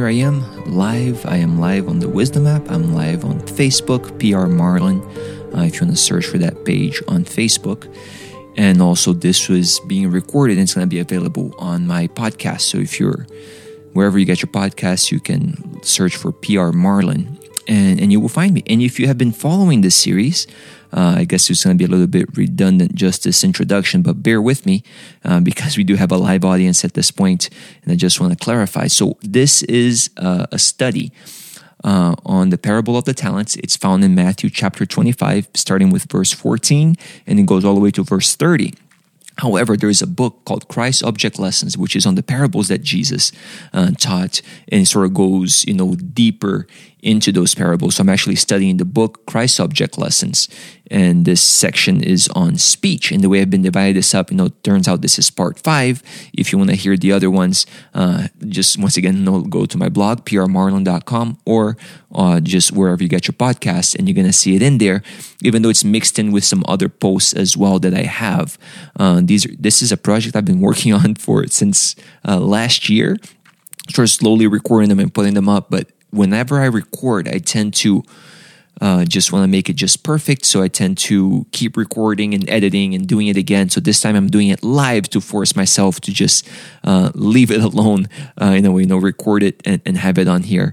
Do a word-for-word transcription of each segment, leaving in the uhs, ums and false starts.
I am live. I am live on the Wisdom app. I'm live on Facebook, P R Marlon, uh, if you want to search for that page on Facebook. And also this was being recorded and it's going to be available on my podcast. So if you're, wherever you get your podcasts, you can search for P R Marlon and, and you will find me. And if you have been following this series, Uh, I guess it's going to be a little bit redundant, just this introduction, but bear with me uh, because we do have a live audience at this point, and I just want to clarify. So this is uh, a study uh, on the parable of the talents. It's found in Matthew chapter twenty-five, starting with verse fourteen, and it goes all the way to verse thirty. However, there is a book called Christ Object Lessons, which is on the parables that Jesus uh, taught, and it sort of goes, you know, deeper into those parables. So I'm actually studying the book Christ Object Lessons, and this section is on speech. And the way I've been dividing this up, you know, turns out this is part five. If you want to hear the other ones, uh, just once again, you know, go to my blog, p r marlon dot com, or uh, just wherever you get your podcast, and you're going to see it in there, even though it's mixed in with some other posts as well that I have. Uh, these are, this is a project I've been working on for since uh, last year, sort of slowly recording them and putting them up, but whenever I record, I tend to uh, just want to make it just perfect. So I tend to keep recording and editing and doing it again. So this time I'm doing it live to force myself to just uh, leave it alone uh, in a way, you know, record it and, and have it on here.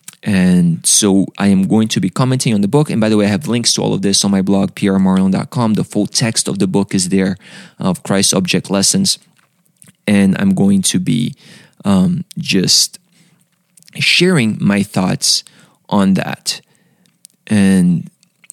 And so I am going to be commenting on the book. And by the way, I have links to all of this on my blog, p r marlon dot com. The full text of the book is there of Christ Object Lessons. And I'm going to be um, just sharing my thoughts on that. And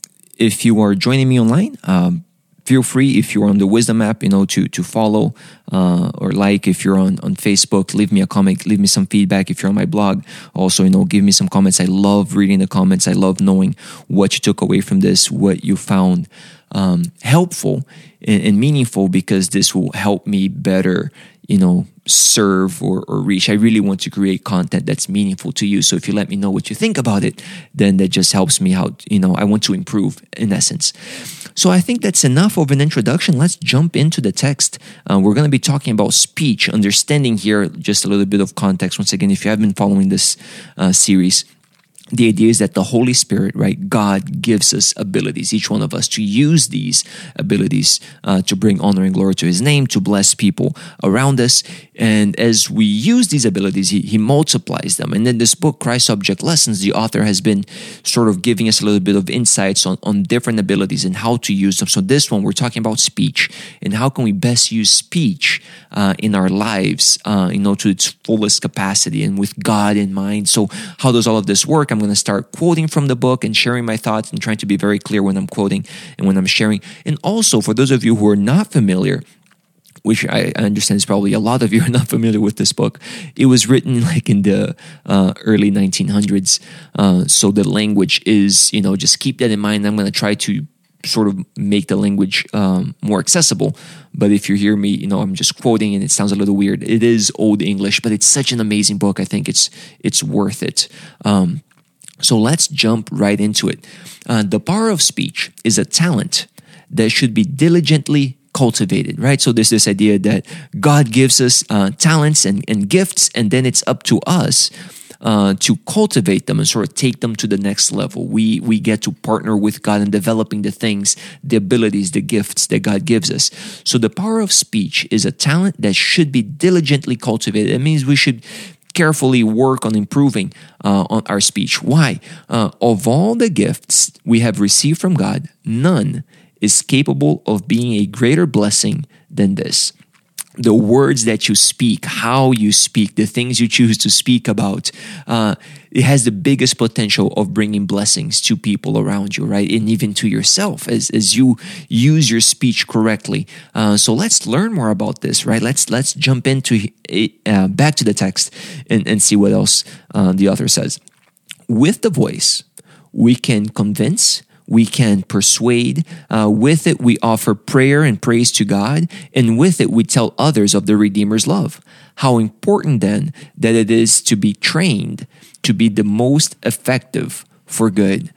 if you are joining me online, um, feel free, if you're on the Wisdom app, you know, to to follow uh, or like. If you're on, on Facebook, leave me a comment, leave me some feedback. If you're on my blog, also, you know, give me some comments. I love reading the comments. I love knowing what you took away from this, what you found um, helpful and, and meaningful, because this will help me better, you know, serve or, or reach. I really want to create content that's meaningful to you. So if you let me know what you think about it, then that just helps me out. You know, I want to improve in essence. So I think that's enough of an introduction. Let's jump into the text. Uh, we're going to be talking about speech, understanding here, just a little bit of context. Once again, if you have been following this uh, series, the idea is that the Holy Spirit, right, God gives us abilities, each one of us, to use these abilities uh, to bring honor and glory to His name, to bless people around us. And as we use these abilities, He, he multiplies them. And in this book, Christ Object Lessons, the author has been sort of giving us a little bit of insights on, on different abilities and how to use them. So this one, we're talking about speech and how can we best use speech uh, in our lives, uh, you know, to its fullest capacity and with God in mind. So how does all of this work? I'm going to start quoting from the book and sharing my thoughts and trying to be very clear when I'm quoting and when I'm sharing. And also, for those of you who are not familiar, which I understand is probably a lot of you are not familiar with this book, it was written like in the uh, early nineteen hundreds. Uh, so the language is, you know, just keep that in mind. I'm going to try to sort of make the language um, more accessible. But if you hear me, you know, I'm just quoting and it sounds a little weird. It is Old English, but it's such an amazing book. I think it's it's worth it. Um, so let's jump right into it. Uh, the power of speech is a talent that should be diligently cultivated, right? So there's this idea that God gives us uh, talents and, and gifts, and then it's up to us Uh, to cultivate them and sort of take them to the next level. We we get to partner with God in developing the things, the abilities, the gifts that God gives us. So the power of speech is a talent that should be diligently cultivated. It means we should carefully work on improving uh, on our speech. Why? Uh, of all the gifts we have received from God, none is capable of being a greater blessing than this. The words that you speak, how you speak, the things you choose to speak about, uh, it has the biggest potential of bringing blessings to people around you, right? And even to yourself as, as you use your speech correctly. Uh, so let's learn more about this, right? Let's let's jump into it, uh, back to the text and, and see what else uh, the author says. With the voice, we can convince, we can persuade. Uh, with it, we offer prayer and praise to God. And with it, we tell others of the Redeemer's love. How important then that it is to be trained to be the most effective for good.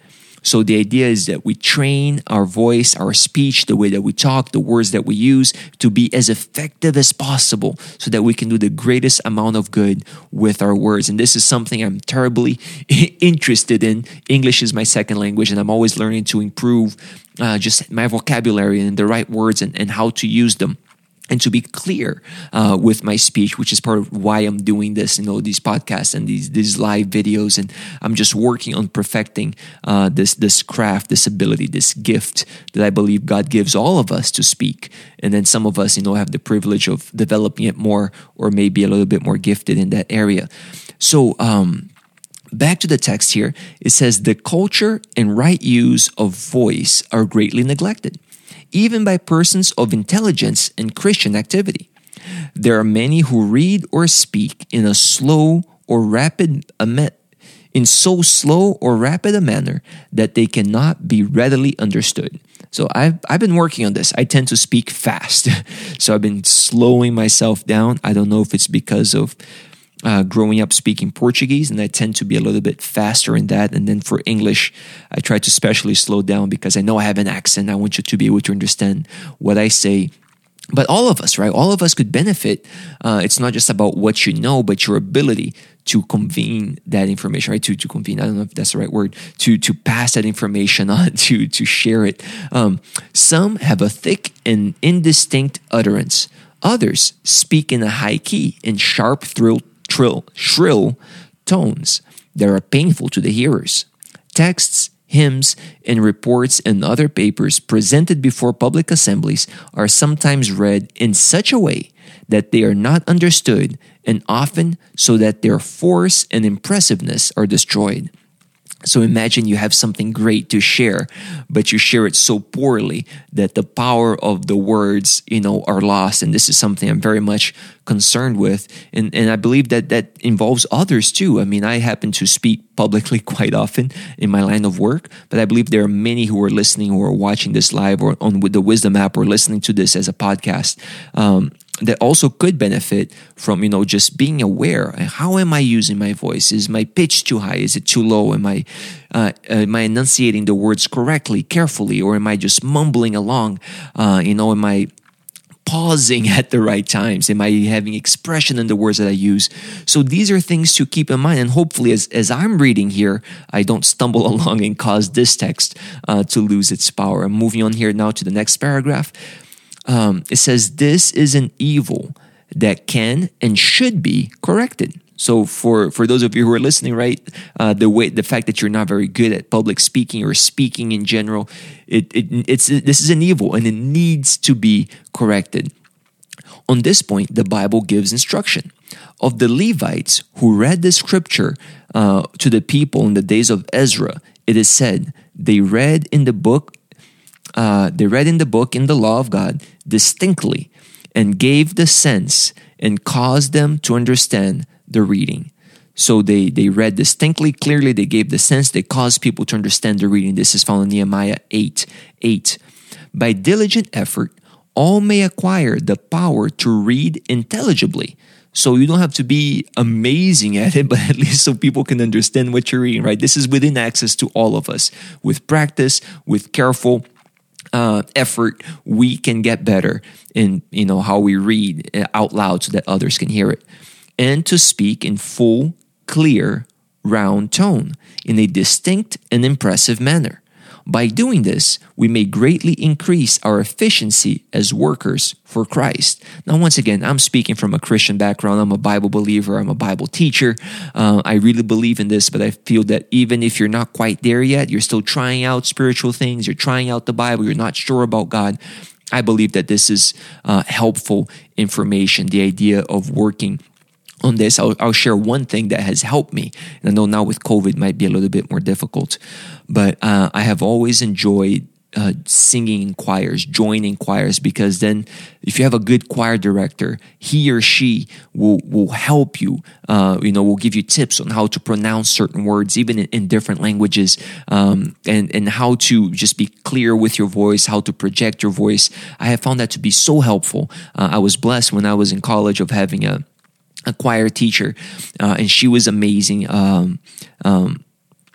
So the idea is that we train our voice, our speech, the way that we talk, the words that we use to be as effective as possible so that we can do the greatest amount of good with our words. And this is something I'm terribly interested in. English is my second language, and I'm always learning to improve uh, just my vocabulary and the right words and, and how to use them. And to be clear uh, with my speech, which is part of why I'm doing this, you know, these podcasts and these these live videos, and I'm just working on perfecting uh, this this craft, this ability, this gift that I believe God gives all of us to speak. And then some of us, you know, have the privilege of developing it more, or maybe a little bit more gifted in that area. So, um, back to the text here, it says the culture and right use of voice are greatly neglected, even by persons of intelligence and Christian activity. There are many who read or speak in a slow or rapid in so slow or rapid a manner that they cannot be readily understood. So I've I've been working on this. I tend to speak fast, so I've been slowing myself down. I don't know if it's because of Uh, growing up speaking Portuguese, and I tend to be a little bit faster in that. And then for English, I try to especially slow down because I know I have an accent. I want you to be able to understand what I say. But all of us, right? All of us could benefit. Uh, it's not just about what you know, but your ability to convene that information, right? To to convene. I don't know if that's the right word. To to pass that information on, to to share it. Um, some have a thick and indistinct utterance. Others speak in a high key, in sharp, thrill. Trill, shrill tones that are painful to the hearers. Texts, hymns, and reports and other papers presented before public assemblies are sometimes read in such a way that they are not understood, and often so that their force and impressiveness are destroyed. So imagine you have something great to share, but you share it so poorly that the power of the words, you know, are lost. And this is something I'm very much concerned with. And, and I believe that that involves others too. I mean, I happen to speak publicly quite often in my line of work, but I believe there are many who are listening, who are watching this live or on with the Wisdom app or listening to this as a podcast. Um, that also could benefit from, you know, just being aware. How am I using my voice? Is my pitch too high? Is it too low? Am I, uh, am I enunciating the words correctly, carefully, or am I just mumbling along? Uh, you know, am I pausing at the right times? Am I having expression in the words that I use? So these are things to keep in mind. And hopefully as, as I'm reading here, I don't stumble along and cause this text uh, to lose its power. I'm moving on here now to the next paragraph. Um, it says, this is an evil that can and should be corrected. So for, for those of you who are listening, right, uh, the way the fact that you're not very good at public speaking or speaking in general, it, it it's this is an evil and it needs to be corrected. On this point, the Bible gives instruction. Of the Levites who read the scripture uh, to the people in the days of Ezra, it is said they read in the book. Uh, they read in the book, in the law of God, distinctly, and gave the sense and caused them to understand the reading. So they, they read distinctly, clearly, they gave the sense, they caused people to understand the reading. This is found in Nehemiah eight eight. By diligent effort, all may acquire the power to read intelligibly. So you don't have to be amazing at it, but at least so people can understand what you're reading, right? This is within access to all of us. With practice, with careful Uh, effort, we can get better in, you know, how we read out loud so that others can hear it. And to speak in full, clear, round tone in a distinct and impressive manner. By doing this, we may greatly increase our efficiency as workers for Christ. Now, once again, I'm speaking from a Christian background. I'm a Bible believer. I'm a Bible teacher. Uh, I really believe in this, but I feel that even if you're not quite there yet, you're still trying out spiritual things, you're trying out the Bible, you're not sure about God, I believe that this is uh, helpful information, the idea of working on this. I'll, I'll share one thing that has helped me. And I know now with COVID it might be a little bit more difficult, but uh, I have always enjoyed uh, singing in choirs, joining choirs, because then if you have a good choir director, he or she will will help you, uh, you know, will give you tips on how to pronounce certain words, even in, in different languages, um, and, and how to just be clear with your voice, how to project your voice. I have found that to be so helpful. Uh, I was blessed when I was in college of having a a choir teacher, uh, and she was amazing. Um, um,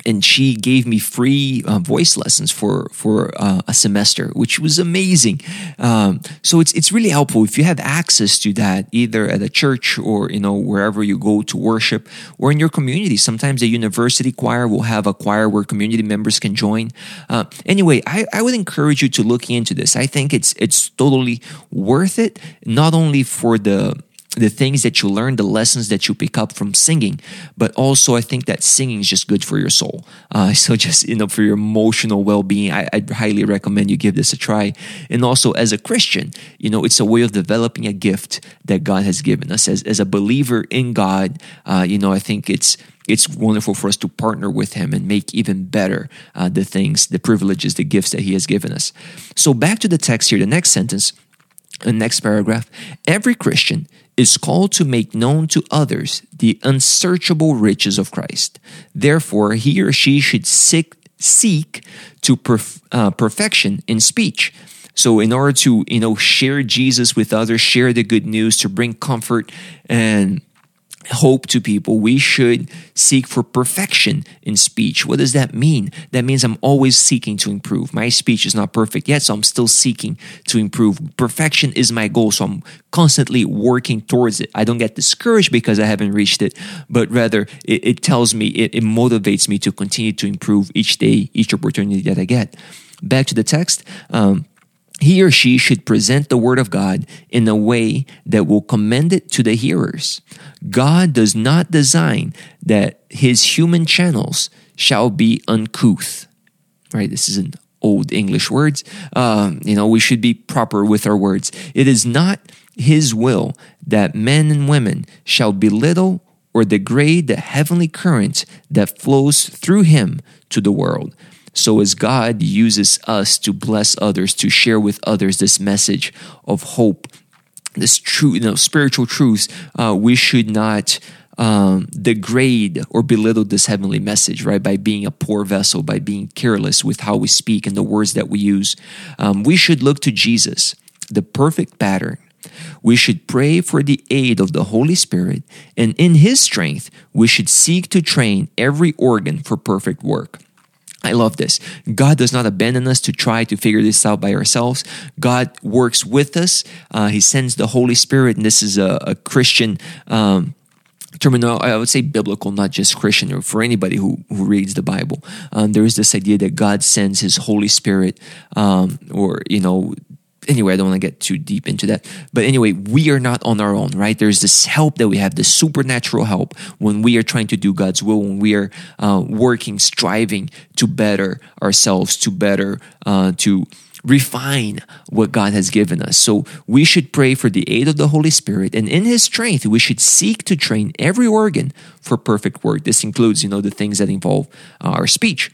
and she gave me free uh, voice lessons for for uh, a semester, which was amazing. Um, so it's it's really helpful if you have access to that, either at a church or you know wherever you go to worship, or in your community. Sometimes a university choir will have a choir where community members can join. Uh, anyway, I, I would encourage you to look into this. I think it's it's totally worth it, not only for the the things that you learn, the lessons that you pick up from singing, but also I think that singing is just good for your soul. Uh, so just, you know, for your emotional well-being, I, I'd highly recommend you give this a try. And also as a Christian, you know, it's a way of developing a gift that God has given us. As, as a believer in God, uh, you know, I think it's It's wonderful for us to partner with Him and make even better uh, the things, the privileges, the gifts that He has given us. So back to the text here, the next sentence, the next paragraph. Every Christian is called to make known to others the unsearchable riches of Christ. Therefore, he or she should seek, seek to perf- uh, perfection in speech. So in order to, you know, share Jesus with others, share the good news, to bring comfort and hope to people, we should seek for perfection in speech. What does that mean? That means I'm always seeking to improve. My speech is not perfect yet, so I'm still seeking to improve. Perfection is my goal, so I'm constantly working towards it. I don't get discouraged because I haven't reached it, but rather it, it tells me, it, it motivates me to continue to improve each day, each opportunity that I get. Back to the text. Um, He or she should present the word of God in a way that will commend it to the hearers. God does not design that His human channels shall be uncouth. Right? This is an old English words. Um, you know, we should be proper with our words. It is not His will that men and women shall belittle or degrade the heavenly current that flows through Him to the world. So as God uses us to bless others, to share with others this message of hope, this true, you know, spiritual truths, uh, we should not um, degrade or belittle this heavenly message, right? By being a poor vessel, by being careless with how we speak and the words that we use. Um, we should look to Jesus, the perfect pattern. We should pray for the aid of the Holy Spirit, and in His strength, we should seek to train every organ for perfect work. I love this. God does not abandon us to try to figure this out by ourselves. God works with us. Uh, he sends the Holy Spirit, and this is a, a Christian um, terminal, I would say biblical, not just Christian, or for anybody who, who reads the Bible. Um, there is this idea that God sends His Holy Spirit, um, or, you know, anyway, I don't want to get too deep into that. But anyway, we are not on our own, right? There's this help that we have, this supernatural help when we are trying to do God's will, when we are uh, working, striving to better ourselves, to better, uh, to refine what God has given us. So we should pray for the aid of the Holy Spirit, and in His strength, we should seek to train every organ for perfect work. This includes, you know, the things that involve uh, our speech.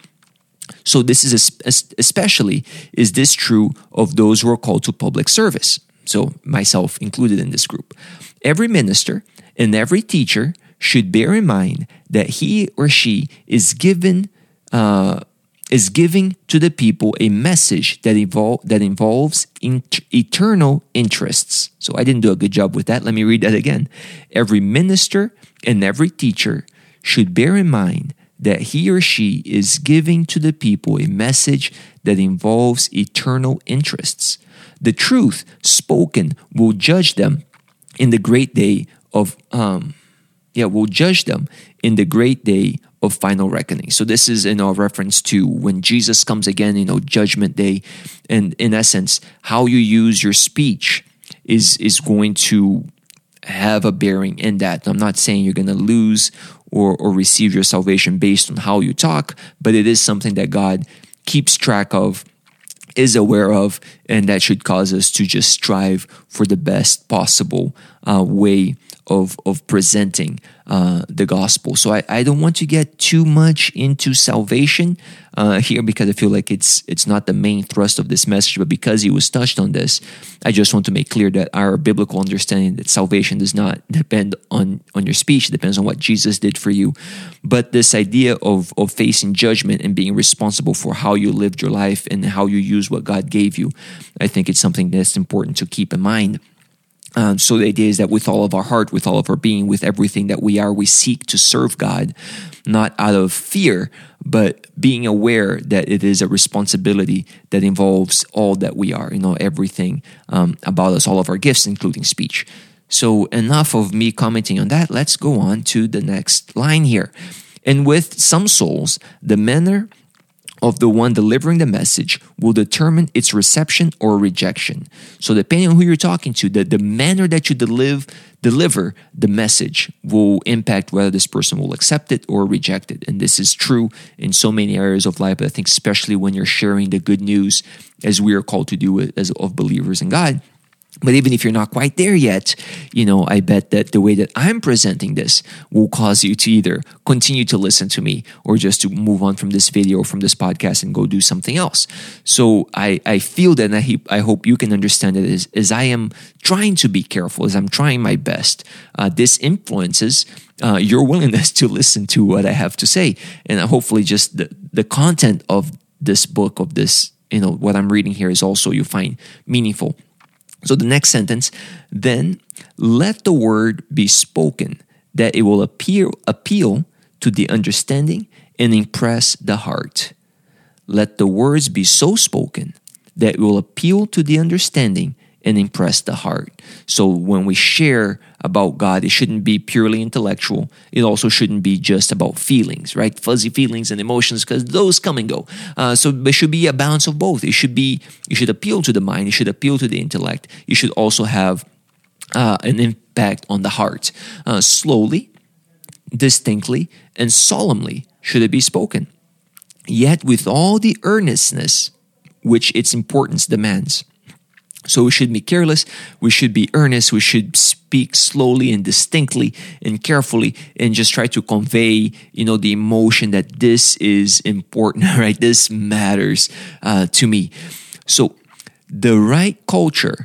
So this is especially, is this true of those who are called to public service? So myself included in this group. Every minister and every teacher should bear in mind that he or she is given uh, is giving to the people a message that evol- that involves in- eternal interests. So I didn't do a good job with that. Let me read that again. Every minister and every teacher should bear in mind that he or she is giving to the people a message that involves eternal interests. The truth spoken will judge them in the great day of um, yeah, will judge them in the great day of final reckoning. So this is in our reference to when Jesus comes again, you know, judgment day, and in essence, how you use your speech is is going to have a bearing in that. I'm not saying you're going to lose or, or receive your salvation based on how you talk, but it is something that God keeps track of, is aware of, and that should cause us to just strive for the best possible uh, way of of presenting uh, the gospel. So I, I don't want to get too much into salvation uh, here, because I feel like it's it's not the main thrust of this message, but because he was touched on this, I just want to make clear that our biblical understanding that salvation does not depend on, on your speech, it depends on what Jesus did for you. But this idea of, of facing judgment and being responsible for how you lived your life and how you use what God gave you, I think it's something that's important to keep in mind. Um, so the idea is that with all of our heart, with all of our being, with everything that we are, we seek to serve God, not out of fear, but being aware that it is a responsibility that involves all that we are, you know, everything um, about us, all of our gifts, including speech. So enough of me commenting on that. Let's go on to the next line here. And with some souls, the manner of the one delivering the message will determine its reception or rejection. So depending on who you're talking to, the, the manner that you deliver, deliver the message will impact whether this person will accept it or reject it. And this is true in so many areas of life, but I think especially when you're sharing the good news as we are called to do it as of believers in God. But even if you're not quite there yet, you know, I bet that the way that I'm presenting this will cause you to either continue to listen to me or just to move on from this video or from this podcast and go do something else. So I, I feel that, and I, I hope you can understand it as, as I am trying to be careful, as I'm trying my best. Uh, this influences uh, your willingness to listen to what I have to say. And hopefully just the, the content of this book, of this, you know, what I'm reading here is also you find meaningful. So the next sentence, then let the word be spoken, that it will appear, appeal to the understanding and impress the heart. Let the words be so spoken that it will appeal to the understanding and impress the heart. So when we share about God, it shouldn't be purely intellectual. It also shouldn't be just about feelings, right? Fuzzy feelings and emotions, because those come and go. Uh, so there should be a balance of both. It should be, you should appeal to the mind. It should appeal to the intellect. You should also have uh, an impact on the heart. Uh, slowly, distinctly, and solemnly should it be spoken. Yet with all the earnestness which its importance demands. So we should be careless, we should be earnest, we should speak slowly and distinctly and carefully and just try to convey, you know, the emotion that this is important, right? This matters uh, to me. So the right culture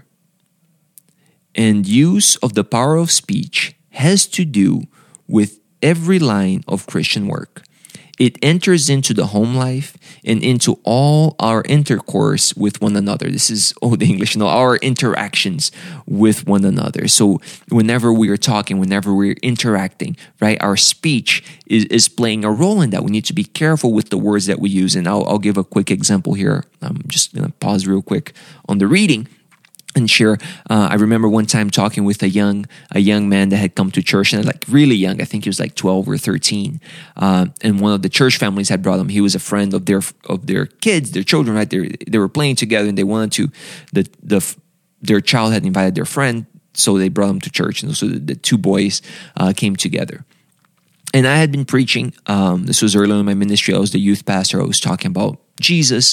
and use of the power of speech has to do with every line of Christian work. It enters into the home life and into all our intercourse with one another. This is old English, you know, our interactions with one another. So whenever we are talking, whenever we're interacting, right, our speech is, is playing a role in that. We need to be careful with the words that we use. And I'll, I'll give a quick example here. I'm just going to pause real quick on the reading. And share. Uh, I remember one time talking with a young a young man that had come to church, and like really young. I think he was like twelve or thirteen. Uh, and one of the church families had brought him. He was a friend of their of their kids, their children. Right, they they were playing together, and they wanted to. The the their child had invited their friend, so they brought him to church. And so the, the two boys uh, came together. And I had been preaching. Um, this was early in my ministry. I was the youth pastor. I was talking about Jesus,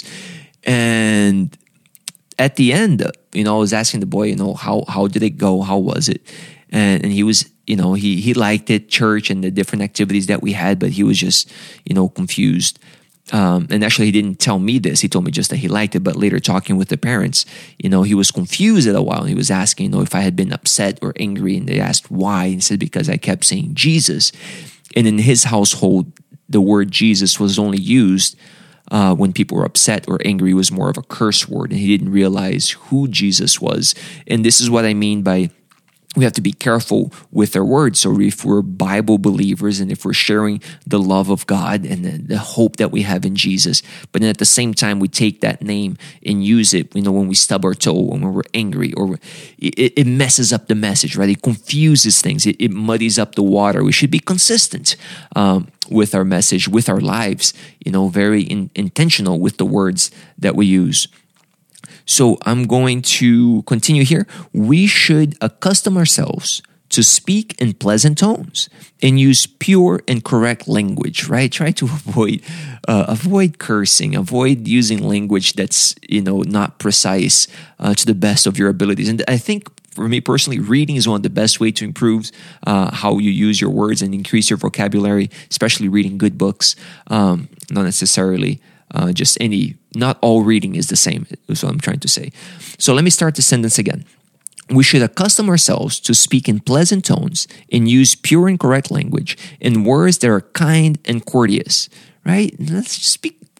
and at the end, you know, I was asking the boy, you know, how how did it go? How was it? And, and he was, you know, he he liked it, church and the different activities that we had, but he was just, you know, confused. Um, and actually, he didn't tell me this. He told me just that he liked it. But later, talking with the parents, you know, he was confused at a while. He was asking, you know, if I had been upset or angry, and they asked why. And he said because I kept saying Jesus, and in his household, the word Jesus was only used Uh, when people were upset or angry. It was more of a curse word, and he didn't realize who Jesus was. And this is what I mean by we have to be careful with our words. So if we're Bible believers and if we're sharing the love of God and the, the hope that we have in Jesus, but then at the same time we take that name and use it, you know, when we stub our toe, when we're angry, or it, it messes up the message, right? It confuses things. It, it muddies up the water. We should be consistent um, with our message, with our lives, you know, very in, intentional with the words that we use. So I'm going to continue here. We should accustom ourselves to speak in pleasant tones and use pure and correct language, right? Try to avoid uh, avoid cursing, avoid using language that's, you know, not precise uh, to the best of your abilities. And I think for me personally, reading is one of the best way to improve uh, how you use your words and increase your vocabulary, especially reading good books, um, not necessarily Uh, just any, not all reading is the same, is what I'm trying to say. So let me start the sentence again. We should accustom ourselves to speak in pleasant tones and use pure and correct language in words that are kind and courteous, right? Let's just speak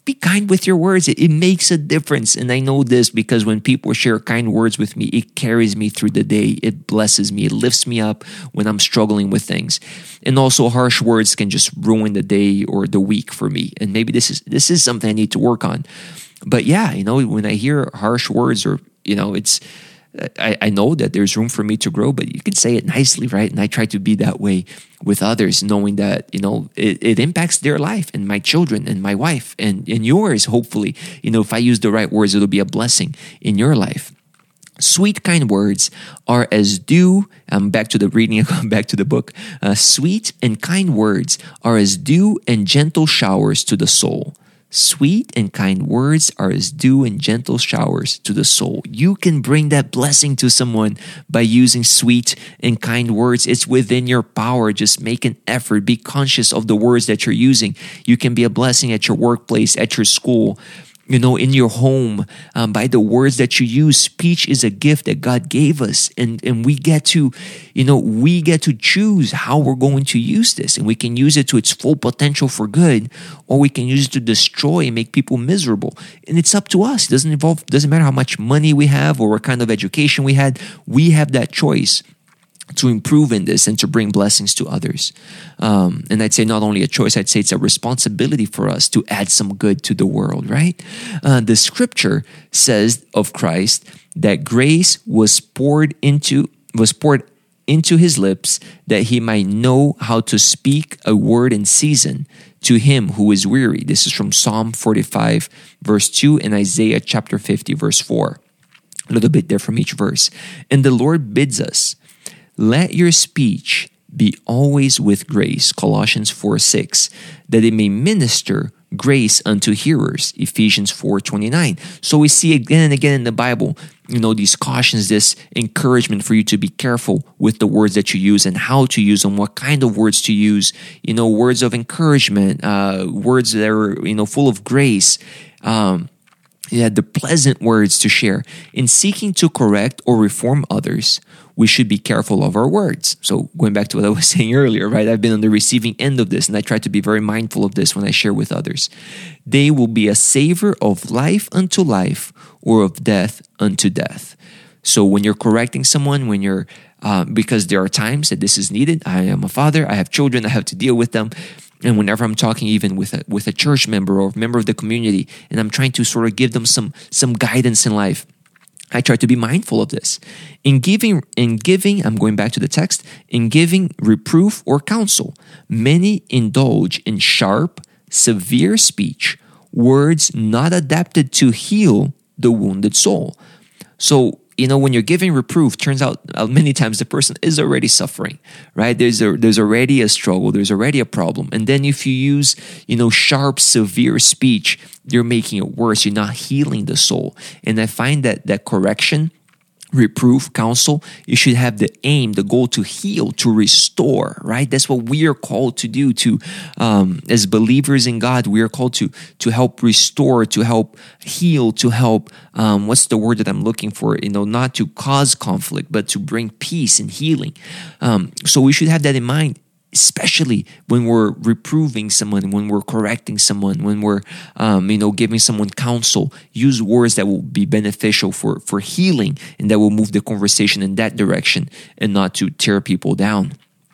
be kind with your words. It, it makes a difference. And I know this because when people share kind words with me, it carries me through the day. It blesses me. It lifts me up when I'm struggling with things. And also harsh words can just ruin the day or the week for me. And maybe this is this is something I need to work on. But yeah, you know, when I hear harsh words or, you know, it's, I, I know that there's room for me to grow, but you can say it nicely, right? And I try to be that way with others, knowing that, you know, it, it impacts their life and my children and my wife and, and yours, hopefully. You know, if I use the right words, it'll be a blessing in your life. Sweet, kind words are as dew. I'm back to the reading, I'm back to the book. Uh, sweet and kind words are as dew and gentle showers to the soul. Sweet and kind words are as dew and gentle showers to the soul. You can bring that blessing to someone by using sweet and kind words. It's within your power. Just make an effort. Be conscious of the words that you're using. You can be a blessing at your workplace, at your school, you know, in your home, um, by the words that you use. Speech is a gift that God gave us. And, and we get to, you know, we get to choose how we're going to use this. And we can use it to its full potential for good, or we can use it to destroy and make people miserable. And it's up to us. It doesn't involve, doesn't matter how much money we have or what kind of education we had. We have that choice to improve in this and to bring blessings to others. Um, and I'd say not only a choice, I'd say it's a responsibility for us to add some good to the world, right? Uh, the scripture says of Christ that grace was poured into, was poured into his lips that he might know how to speak a word in season to him who is weary. This is from Psalm forty-five, verse two, and Isaiah chapter fifty, verse four. A little bit there from each verse. And the Lord bids us, let your speech be always with grace, Colossians four six, that it may minister grace unto hearers, Ephesians four twenty-nine. So we see again and again in the Bible, you know, these cautions, this encouragement for you to be careful with the words that you use and how to use them, what kind of words to use, you know, words of encouragement, uh, words that are, you know, full of grace, um, yeah, the pleasant words to share. In seeking to correct or reform others, we should be careful of our words. So going back to what I was saying earlier, right? I've been on the receiving end of this, and I try to be very mindful of this when I share with others. They will be a savor of life unto life or of death unto death. So when you're correcting someone, when you're, uh, because there are times that this is needed. I am a father, I have children, I have to deal with them. And whenever I'm talking even with a, with a church member or a member of the community, and I'm trying to sort of give them some, some guidance in life, I try to be mindful of this. In giving, in giving, I'm going back to the text, in giving reproof or counsel, many indulge in sharp, severe speech, words not adapted to heal the wounded soul. So, you know, when you're giving reproof, turns out uh, many times the person is already suffering, right? There's a, there's already a struggle. There's already a problem. And then if you use, you know, sharp, severe speech, you're making it worse. You're not healing the soul. And I find that that correction, reproof, counsel, you should have the aim, the goal to heal, to restore, right? That's what we are called to do. To, um, as believers in God, we are called to to help restore, to help heal, to help. Um, what's the word that I'm looking for? You know, not to cause conflict, but to bring peace and healing. Um, so we should have that in mind, especially when we're reproving someone, when we're correcting someone, when we're, um, you know, giving someone counsel. Use words that will be beneficial for, for healing and that will move the conversation in that direction and not to tear people down.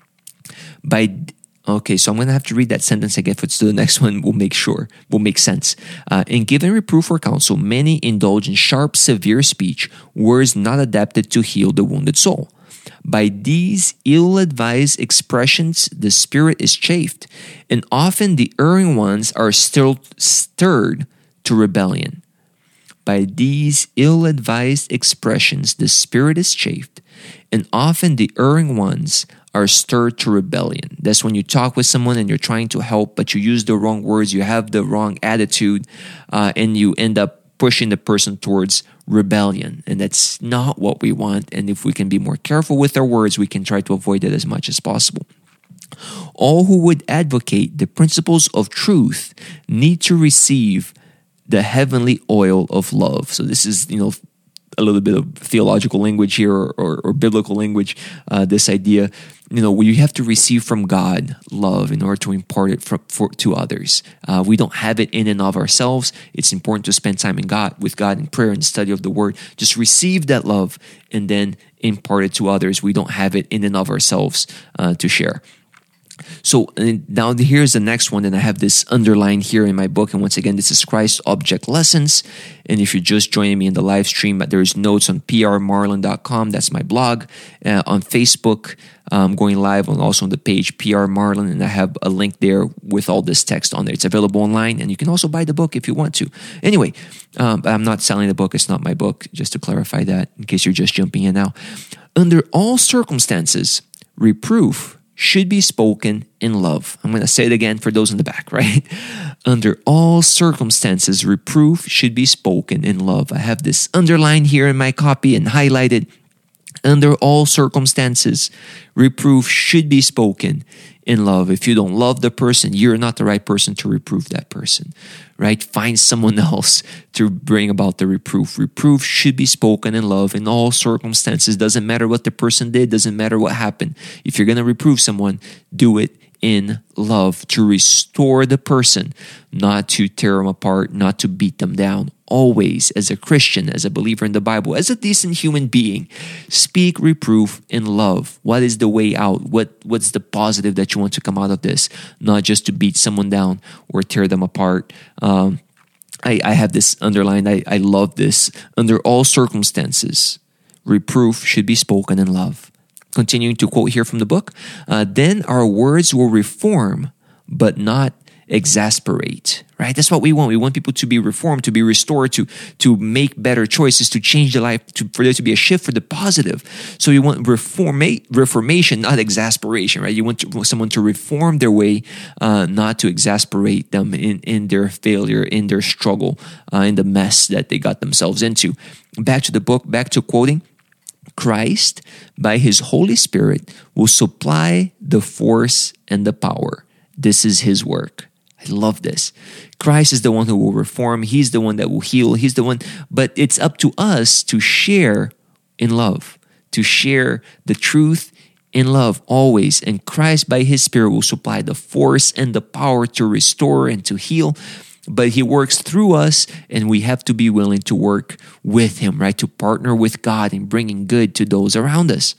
By Okay, so I'm going to have to read that sentence again. If it's to the next one, we'll make sure, will make sense. Uh, in giving reproof or counsel, many indulge in sharp, severe speech, words not adapted to heal the wounded soul. By these ill-advised expressions, the spirit is chafed, and often the erring ones are still stirred to rebellion. By these ill-advised expressions, the spirit is chafed, and often the erring ones are stirred to rebellion. That's when you talk with someone and you're trying to help, but you use the wrong words, you have the wrong attitude, uh, and you end up pushing the person towards rebellion. And that's not what we want. And if we can be more careful with our words, we can try to avoid it as much as possible. All who would advocate the principles of truth need to receive the heavenly oil of love. So this is, you know, a little bit of theological language here or, or, or biblical language, uh, this idea. you know, you have to receive from God love in order to impart it for, for, to others. Uh, we don't have it in and of ourselves. It's important to spend time in God, with God in prayer and study of the Word. Just receive that love and then impart it to others. We don't have it in and of ourselves uh, to share. So now here's the next one, and I have this underlined here in my book. And once again, this is Christ Object Lessons. And if you're just joining me in the live stream, there's notes on p r marlin dot com. That's my blog. Uh, on Facebook, I'm going live on also on the page P R Marlin, and I have a link there with all this text on there. It's available online, and you can also buy the book if you want to. Anyway, um, I'm not selling the book. It's not my book, just to clarify that in case you're just jumping in now. Under all circumstances, reproof should be spoken in love. I'm going to say it again for those in the back, right? Under all circumstances, reproof should be spoken in love. I have this underlined here in my copy and highlighted. Under all circumstances, reproof should be spoken in love. If you don't love the person, you're not the right person to reprove that person, right? Find someone else to bring about the reproof. Reproof should be spoken in love in all circumstances. Doesn't matter what the person did. Doesn't matter what happened. If you're going to reprove someone, do it in love to restore the person, not to tear them apart, not to beat them down. Always, as a Christian, as a believer in the Bible, as a decent human being, speak reproof in love. What is the way out? What What's the positive that you want to come out of this? Not just to beat someone down or tear them apart. Um, I, I have this underlined. I, I love this. Under all circumstances, reproof should be spoken in love. Continuing to quote here from the book, uh, then our words will reform, but not exasperate, right? That's what we want. We want people to be reformed, to be restored, to to make better choices, to change their life, to, for there to be a shift for the positive. So you want reform, reformation, not exasperation, right? You want, to, want someone to reform their way, uh, not to exasperate them in, in their failure, in their struggle, uh, in the mess that they got themselves into. Back to the book, back to quoting. Christ, by His Holy Spirit, will supply the force and the power. This is His work. I love this. Christ is the one who will reform. He's the one that will heal. He's the one. But it's up to us to share in love, to share the truth in love always. And Christ, by His Spirit, will supply the force and the power to restore and to heal. But He works through us, and we have to be willing to work with Him, right? To partner with God in bringing good to those around us.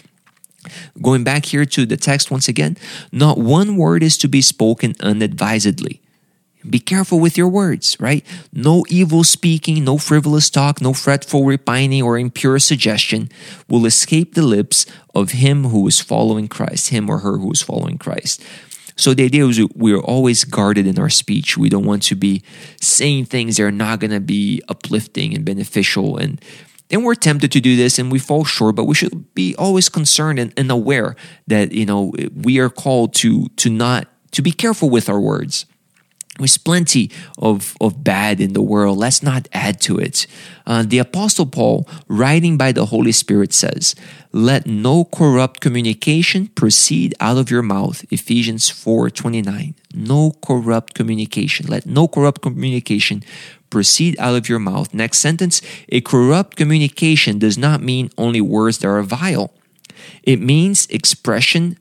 Going back here to the text once again, not one word is to be spoken unadvisedly. Be careful with your words, right? No evil speaking, no frivolous talk, no fretful repining or impure suggestion will escape the lips of him who is following Christ, him or her who is following Christ. So the idea is we're always guarded in our speech. We don't want to be saying things that are not going to be uplifting and beneficial. And and we're tempted to do this and we fall short, but we should be always concerned and, and aware that, you know, we are called to to not, to be careful with our words. There's plenty of, of bad in the world. Let's not add to it. Uh, the Apostle Paul, writing by the Holy Spirit, says, let no corrupt communication proceed out of your mouth. Ephesians four twenty-nine. No corrupt communication. Let no corrupt communication proceed out of your mouth. Next sentence, a corrupt communication does not mean only words that are vile. It means expression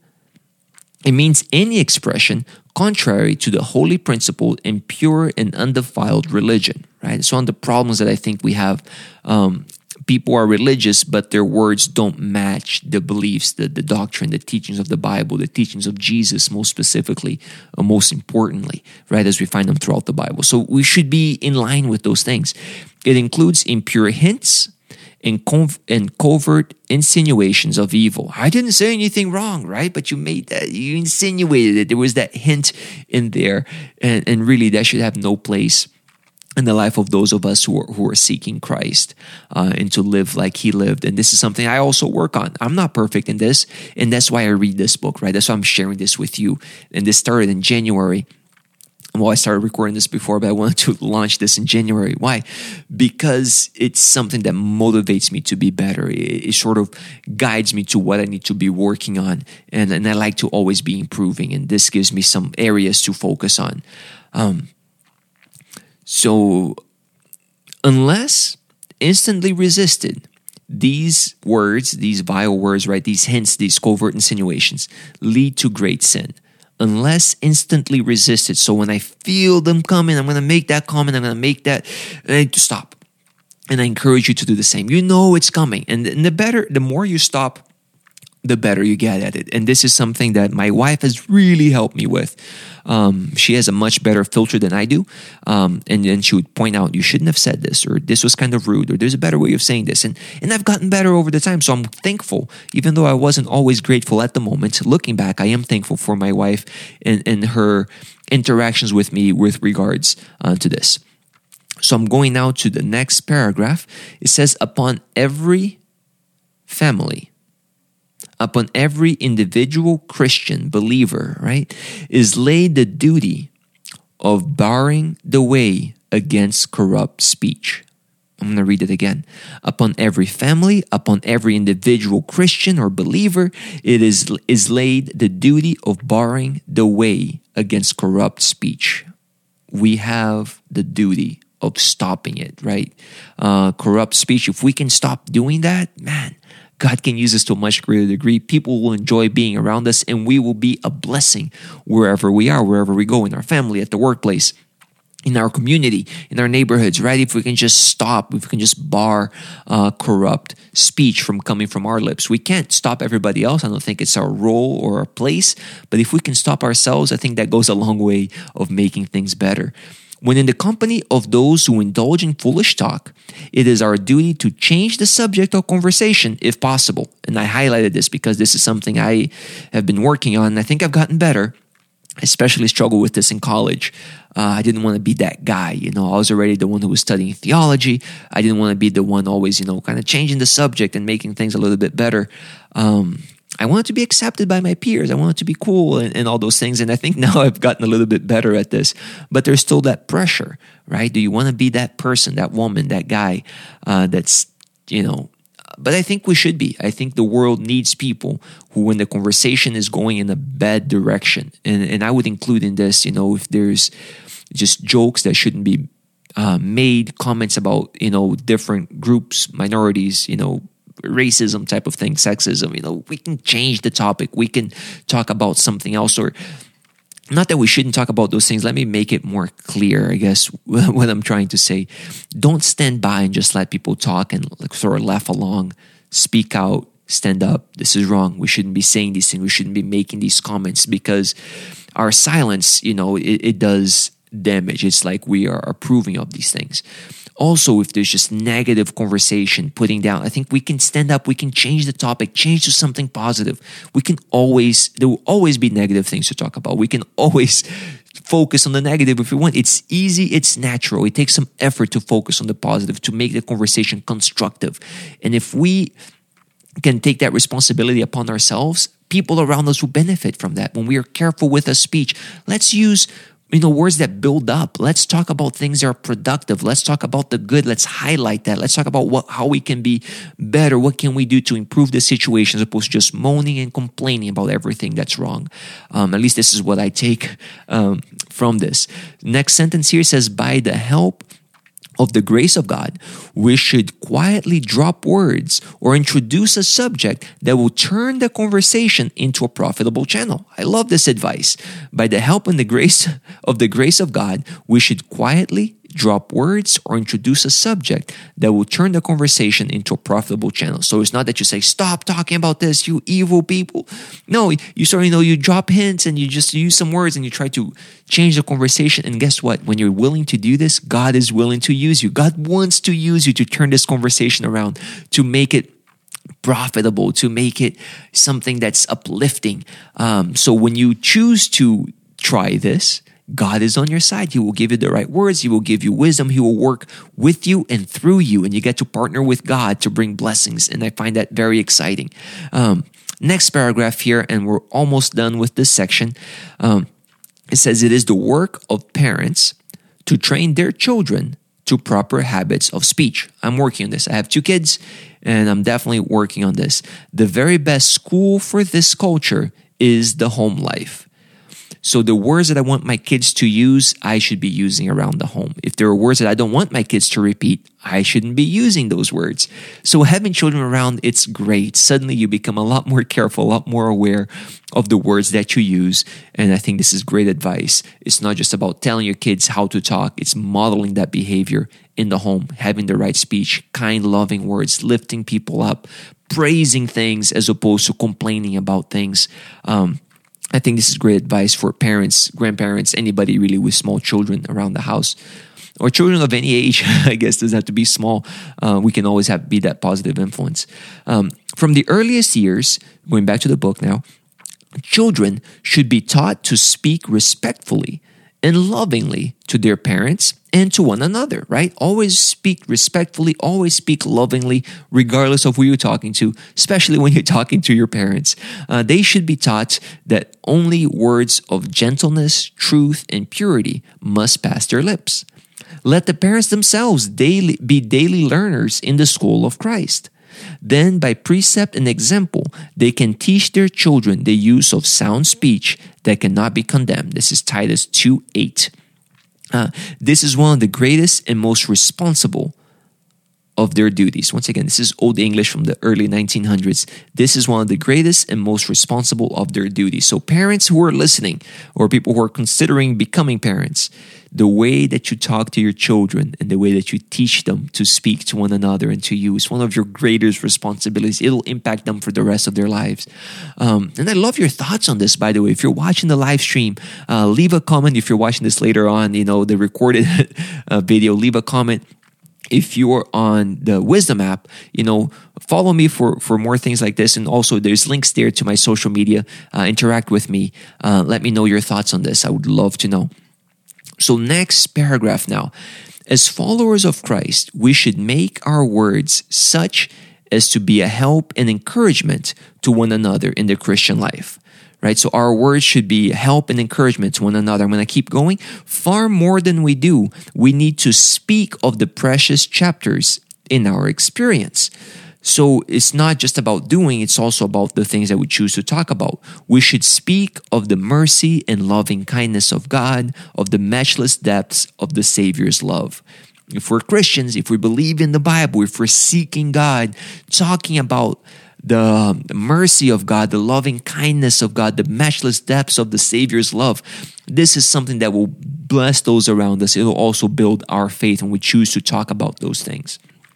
It means any expression contrary to the holy principle in pure and undefiled religion, right? It's one of the problems that I think we have. Um, people are religious, but their words don't match the beliefs, the, the doctrine, the teachings of the Bible, the teachings of Jesus, most specifically, uh, most importantly, right, as we find them throughout the Bible. So we should be in line with those things. It includes impure hints, And, cov- and covert insinuations of evil. I didn't say anything wrong, right? But you made that, you insinuated it. There was that hint in there. And, and really, that should have no place in the life of those of us who are, who are seeking Christ uh, and to live like He lived. And this is something I also work on. I'm not perfect in this. And that's why I read this book, right? That's why I'm sharing this with you. And this started in January. Well, I started recording this before, but I wanted to launch this in January. Why? Because it's something that motivates me to be better. It, it sort of guides me to what I need to be working on. And, and I like to always be improving. And this gives me some areas to focus on. Um, so, unless instantly resisted, these words, these vile words, right? These hints, these covert insinuations lead to great sin unless instantly resisted. So when I feel them coming, I'm going to make that comment, I'm going to make that, and I just stop. And I encourage you to do the same. You know it's coming. And, and the better, the more you stop, the better you get at it. And this is something that my wife has really helped me with. Um, she has a much better filter than I do. Um, and then she would point out, you shouldn't have said this, or this was kind of rude, or there's a better way of saying this. And, and I've gotten better over the time. So I'm thankful, even though I wasn't always grateful at the moment. Looking back, I am thankful for my wife and, and her interactions with me with regards uh, to this. So I'm going now to the next paragraph. It says, upon every family, upon every individual Christian believer, right, is laid the duty of barring the way against corrupt speech. I'm going to read it again. Upon every family, upon every individual Christian or believer, it is, is laid the duty of barring the way against corrupt speech. We have the duty of stopping it, right? Uh, corrupt speech. If we can stop doing that, man, God can use us to a much greater degree. People will enjoy being around us, and we will be a blessing wherever we are, wherever we go, in our family, at the workplace, in our community, in our neighborhoods, right? If we can just stop, if we can just bar uh, corrupt speech from coming from our lips. We can't stop everybody else. I don't think it's our role or our place. But if we can stop ourselves, I think that goes a long way of making things better. When in the company of those who indulge in foolish talk, it is our duty to change the subject of conversation if possible. And I highlighted this because this is something I have been working on, and I think I've gotten better. I especially struggled with this in college. Uh, I didn't want to be that guy. You know, I was already the one who was studying theology. I didn't want to be the one always, you know, kind of changing the subject and making things a little bit better. Um, I wanted to be accepted by my peers. I wanted to be cool and, and all those things. And I think now I've gotten a little bit better at this. But there's still that pressure, right? Do you want to be that person, that woman, that guy uh, that's, you know, but I think we should be. I think the world needs people who, when the conversation is going in a bad direction, and, and I would include in this, you know, if there's just jokes that shouldn't be uh, made, comments about, you know, different groups, minorities, you know, racism type of thing, sexism, you know, we can change the topic. We can talk about something else, or not that we shouldn't talk about those things. Let me make it more clear, I guess, what I'm trying to say. Don't stand by and just let people talk and sort of laugh along. Speak out, stand up. This is wrong. We shouldn't be saying these things. We shouldn't be making these comments, because our silence, you know, it, it does damage. It's like we are approving of these things. Also, if there's just negative conversation, putting down, I think we can stand up, we can change the topic, change to something positive. We can always, there will always be negative things to talk about. We can always focus on the negative if we want. It's easy, it's natural. It takes some effort to focus on the positive, to make the conversation constructive. And if we can take that responsibility upon ourselves, people around us will benefit from that. When we are careful with our speech, let's use You know, words that build up. Let's talk about things that are productive. Let's talk about the good. Let's highlight that. Let's talk about what, how we can be better. What can we do to improve the situation, as opposed to just moaning and complaining about everything that's wrong. Um, at least this is what I take um, from this. Next sentence here says, by the help of the grace of God, we should quietly drop words or introduce a subject that will turn the conversation into a profitable channel. I love this advice. By the help and the grace of the grace of God, we should quietly drop words or introduce a subject that will turn the conversation into a profitable channel. So it's not that you say, stop talking about this, you evil people. No, you sort of, you know, you drop hints and you just use some words and you try to change the conversation. And guess what? When you're willing to do this, God is willing to use you. God wants to use you to turn this conversation around, to make it profitable, to make it something that's uplifting. Um, so when you choose to try this, God is on your side. He will give you the right words. He will give you wisdom. He will work with you and through you. And you get to partner with God to bring blessings. And I find that very exciting. Um, next paragraph here, and we're almost done with this section. Um, it says, it is the work of parents to train their children to proper habits of speech. I'm working on this. I have two kids, and I'm definitely working on this. The very best school for this culture is the home life. So the words that I want my kids to use, I should be using around the home. If there are words that I don't want my kids to repeat, I shouldn't be using those words. So having children around, it's great. Suddenly you become a lot more careful, a lot more aware of the words that you use. And I think this is great advice. It's not just about telling your kids how to talk. It's modeling that behavior in the home, having the right speech, kind, loving words, lifting people up, praising things as opposed to complaining about things. Um, I think this is great advice for parents, grandparents, anybody really with small children around the house. Or children of any age, I guess, doesn't have to be small. Uh, we can always have be that positive influence. Um, from the earliest years, going back to the book now, children should be taught to speak respectfully and lovingly to their parents and to one another, right? Always speak respectfully, always speak lovingly, regardless of who you're talking to, especially when you're talking to your parents. Uh, they should be taught that only words of gentleness, truth, and purity must pass their lips. Let the parents themselves daily be daily learners in the school of Christ. Then, by precept and example, they can teach their children the use of sound speech that cannot be condemned. This is Titus two eight. Uh, this is one of the greatest and most responsible of their duties. Once again, this is Old English from the early nineteen hundreds. This is one of the greatest and most responsible of their duties. So parents who are listening, or people who are considering becoming parents, the way that you talk to your children and the way that you teach them to speak to one another and to you is one of your greatest responsibilities. It'll impact them for the rest of their lives. Um, and I love your thoughts on this, by the way. If you're watching the live stream, uh, leave a comment. If you're watching this later on, you know, the recorded uh, video, leave a comment. If you're on the Wisdom app, you know, follow me for, for more things like this. And also there's links there to my social media. Uh, interact with me. Uh, let me know your thoughts on this. I would love to know. So next paragraph now. As followers of Christ, we should make our words such as to be a help and encouragement to one another in the Christian life. Right? So our words should be help and encouragement to one another. I'm going to keep going. Far more than we do, we need to speak of the precious chapters in our experience. So it's not just about doing, it's also about the things that we choose to talk about. We should speak of the mercy and loving kindness of God, of the matchless depths of the Savior's love. If we're Christians, if we believe in the Bible, if we're seeking God, talking about the mercy of God, the loving kindness of God, the matchless depths of the Savior's love, this is something that will bless those around us. It will also build our faith when we choose to talk about those things.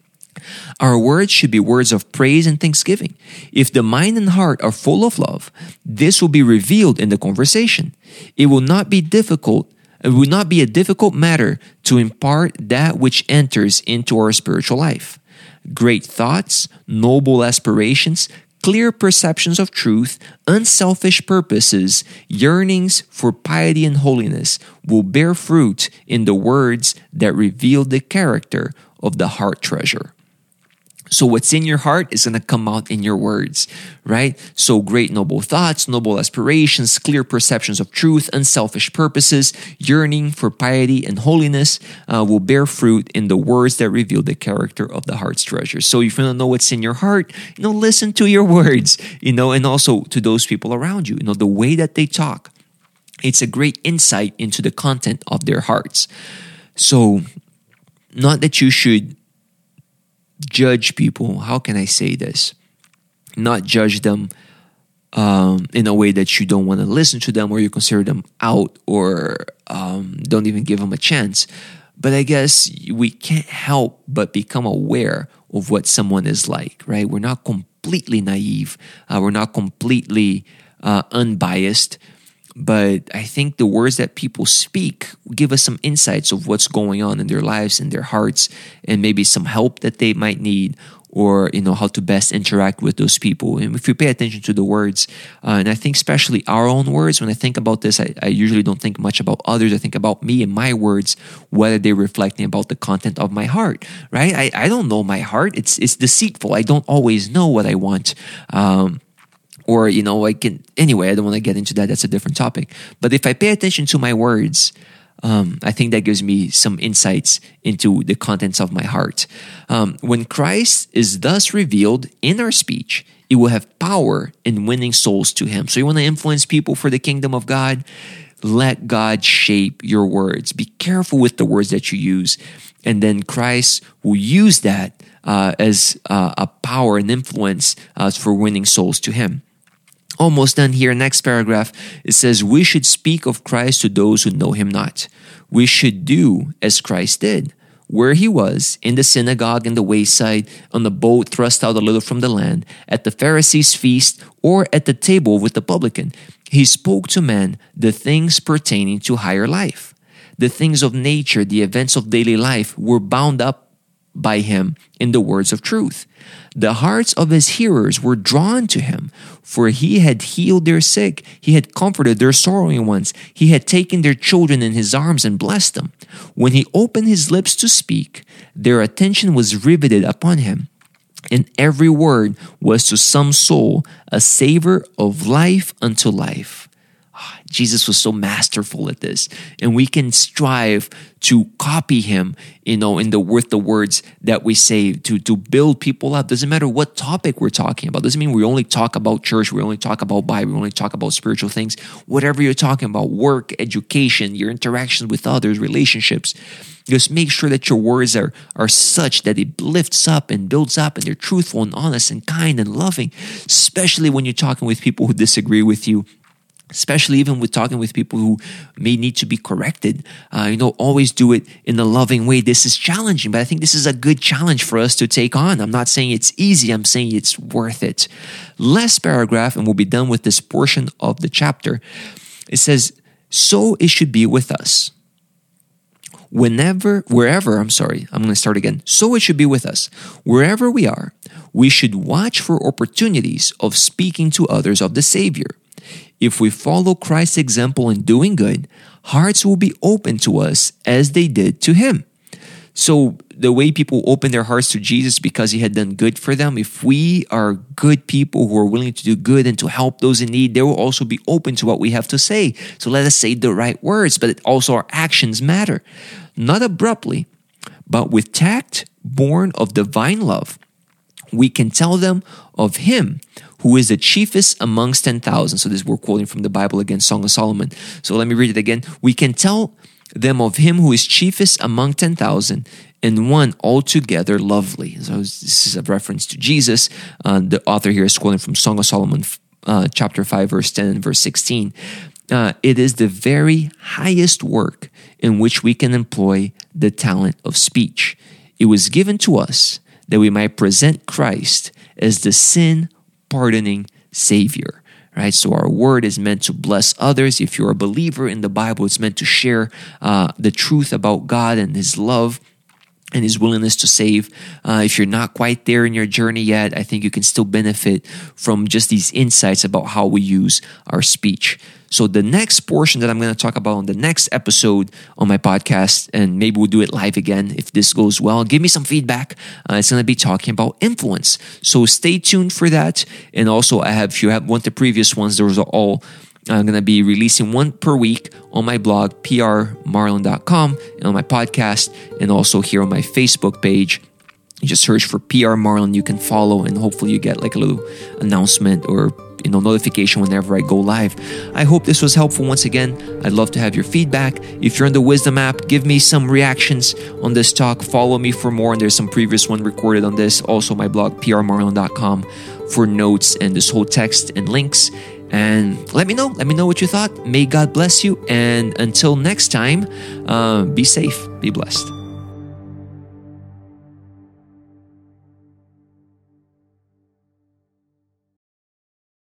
Our words should be words of praise and thanksgiving. If the mind and heart are full of love, this will be revealed in the conversation. It will not be difficult It will not be a difficult matter to impart that which enters into our spiritual life. Great thoughts, noble aspirations, clear perceptions of truth, unselfish purposes, yearnings for piety and holiness will bear fruit in the words that reveal the character of the heart treasure. So what's in your heart is going to come out in your words, right? So great noble thoughts, noble aspirations, clear perceptions of truth, unselfish purposes, yearning for piety and holiness uh, will bear fruit in the words that reveal the character of the heart's treasure. So if you want to know what's in your heart, you know, listen to your words, you know, and also to those people around you, you know, the way that they talk. It's a great insight into the content of their hearts. So not that you should judge people. How can I say this? Not judge them um, in a way that you don't want to listen to them or you consider them out or um, don't even give them a chance. But I guess we can't help but become aware of what someone is like, right? We're not completely naive. Uh, we're not completely uh, unbiased. But I think the words that people speak give us some insights of what's going on in their lives, in their hearts, and maybe some help that they might need, or you know how to best interact with those people. And if you pay attention to the words, uh, and I think especially our own words, when I think about this, I, I usually don't think much about others. I think about me and my words, whether they're reflecting about the content of my heart, right? I, I don't know my heart. It's it's deceitful. I don't always know what I want. Um, Or, you know, I can, anyway, I don't want to get into that. That's a different topic. But if I pay attention to my words, um, I think that gives me some insights into the contents of my heart. Um, when Christ is thus revealed in our speech, it will have power in winning souls to Him. So you want to influence people for the kingdom of God? let God shape your words. Be careful with the words that you use. And then Christ will use that uh, as uh, a power and influence uh, for winning souls to Him. Almost done here. Next paragraph, it says, we should speak of Christ to those who know Him not. We should do as Christ did. Where He was, in the synagogue, in the wayside, on the boat thrust out a little from the land, at the Pharisees' feast, or at the table with the publican, He spoke to men the things pertaining to higher life. The things of nature, the events of daily life were bound up by Him in the words of truth. The hearts of His hearers were drawn to Him, for He had healed their sick, He had comforted their sorrowing ones, He had taken their children in His arms and blessed them. When He opened His lips to speak, their attention was riveted upon Him, and every word was to some soul a savor of life unto life. Jesus was so masterful at this, and we can strive to copy Him, you know, in the with the words that we say to to build people up. Doesn't matter what topic we're talking about. Doesn't mean we only talk about church, we only talk about Bible, we only talk about spiritual things. Whatever you're talking about, work, education, your interactions with others, relationships, just make sure that your words are are such that it lifts up and builds up, and they're truthful and honest and kind and loving, especially when you're talking with people who disagree with you. Especially even with talking with people who may need to be corrected. Uh, you know, always do it in a loving way. This is challenging, but I think this is a good challenge for us to take on. I'm not saying it's easy. I'm saying it's worth it. Last paragraph, and we'll be done with this portion of the chapter. It says, so it should be with us. Whenever, wherever, I'm sorry, I'm going to start again. So it should be with us. Wherever we are, we should watch for opportunities of speaking to others of the Savior. If we follow Christ's example in doing good, hearts will be open to us as they did to Him. So the way people open their hearts to Jesus because He had done good for them, if we are good people who are willing to do good and to help those in need, they will also be open to what we have to say. So let us say the right words, but also our actions matter. Not abruptly, but with tact born of divine love, we can tell them of Him who is the chiefest amongst ten thousand. So this we're quoting from the Bible again, Song of Solomon. So let me read it again. We can tell them of Him who is chiefest among ten thousand, and one altogether lovely. So this is a reference to Jesus. Uh, the author here is quoting from Song of Solomon, uh, chapter five, verse ten and verse sixteen. Uh, it is the very highest work in which we can employ the talent of speech. It was given to us that we might present Christ as the sin-pardoning Savior. Right? So our word is meant to bless others. If you're a believer in the Bible, it's meant to share uh, the truth about God and His love and His willingness to save. Uh, if you're not quite there in your journey yet, I think you can still benefit from just these insights about how we use our speech. So the next portion that I'm going to talk about on the next episode on my podcast, and maybe we'll do it live again if this goes well, give me some feedback. Uh, it's going to be talking about influence. So stay tuned for that. And also, I have, if you have one of the previous ones, those are all I'm going to be releasing one per week on my blog, p r marlon dot com, and on my podcast, and also here on my Facebook page. You just search for P R Marlon. You can follow, and hopefully you get like a little announcement or you know notification whenever I go live. I hope this was helpful. Once again, I'd love to have your feedback. If you're on the Wisdom app, give me some reactions on this talk. Follow me for more, and there's some previous one recorded on this. Also, my blog, p r marlon dot com, for notes and this whole text and links. And let me know. Let me know what you thought. May God bless you. And until next time, uh, be safe. Be blessed.